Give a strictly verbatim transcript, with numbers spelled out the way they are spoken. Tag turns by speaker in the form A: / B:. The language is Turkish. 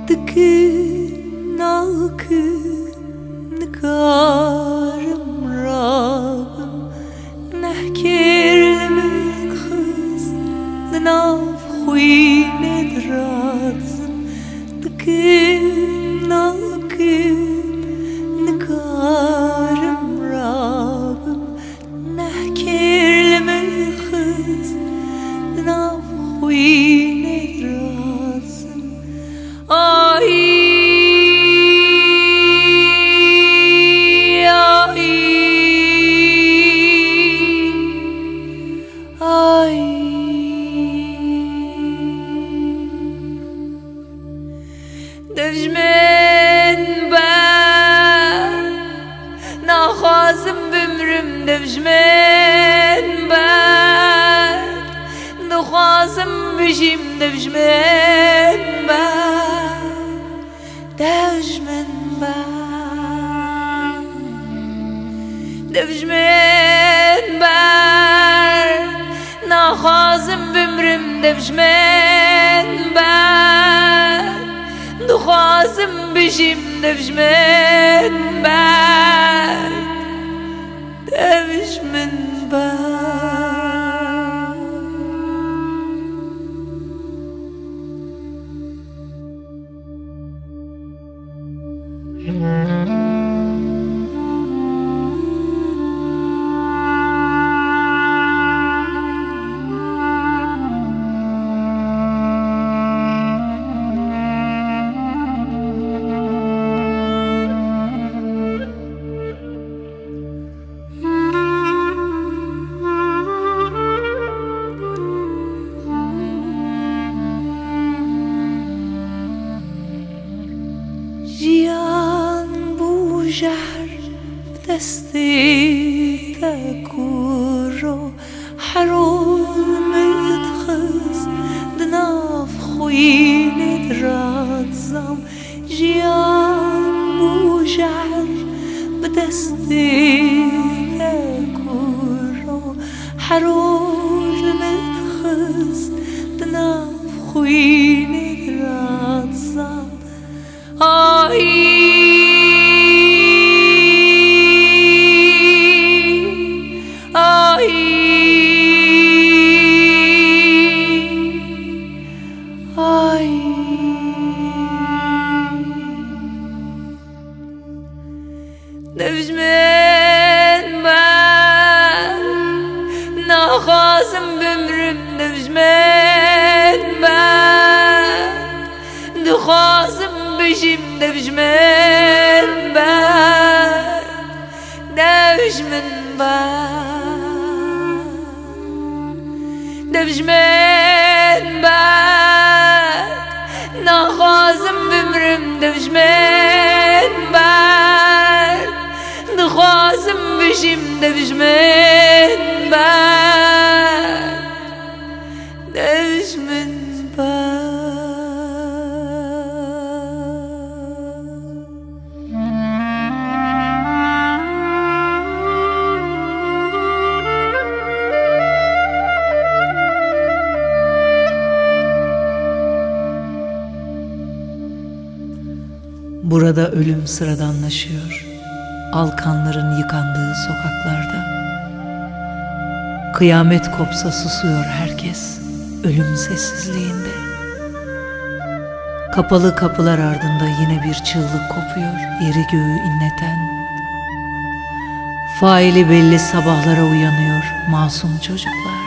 A: دكن ناكن نكارم رابم نحكير لمك خز نناف خوين درازم دكن ناكن نكارم رابم نحكير لمك خز نناف خوين درازم آي دفجمن بر نخوازم بمرم دفجمن بر نخوازم بجیم دفجمن بر دفجمن بر دفجمن بر نخوازم بمرم دفجمن بر دخوازم بجیم دفجمن بر دفجمن بر دستی تکورو حرام اتخست دناف خوین درازم جیان بوجر بدستی تکورو حرام اتخست دناف خوین درازم آی دفجمن بر نخوازم بمرم دفجمن بر دخوازم بجیم دفجمن بر دفجمن بر دفجمن بر نخوازم بمرم دفجمن بر دخوازم بجیم دفجمن بر دفجمن بر
B: Burada ölüm sıradanlaşıyor, alkanların yıkandığı sokaklarda. Kıyamet kopsa susuyor herkes, ölüm sessizliğinde. Kapalı kapılar ardında yine bir çığlık kopuyor, yeri göğü inleten. Faili belli sabahlara uyanıyor masum çocuklar.